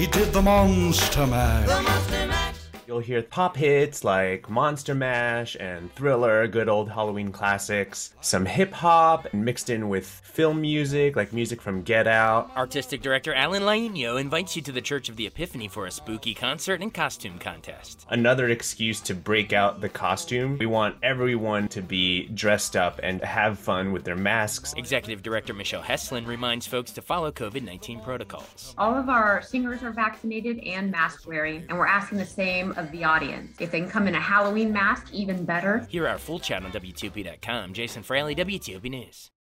he did the Monster Mash. You'll hear pop hits like Monster Mash and Thriller, good old Halloween classics, some hip-hop mixed in with film music, like music from Get Out. Artistic director Alan Laino invites you to the Church of the Epiphany for a spooky concert and costume contest. Another excuse to break out the costume. We want everyone to be dressed up and have fun with their masks. Executive director Michelle Heslin reminds folks to follow COVID-19 protocols. All of our singers are vaccinated and mask wearing, and we're asking the same of the audience. If they can come in a Halloween mask, even better. Hear our full chat on WTOP.com. Jason Fraley, WTOP News.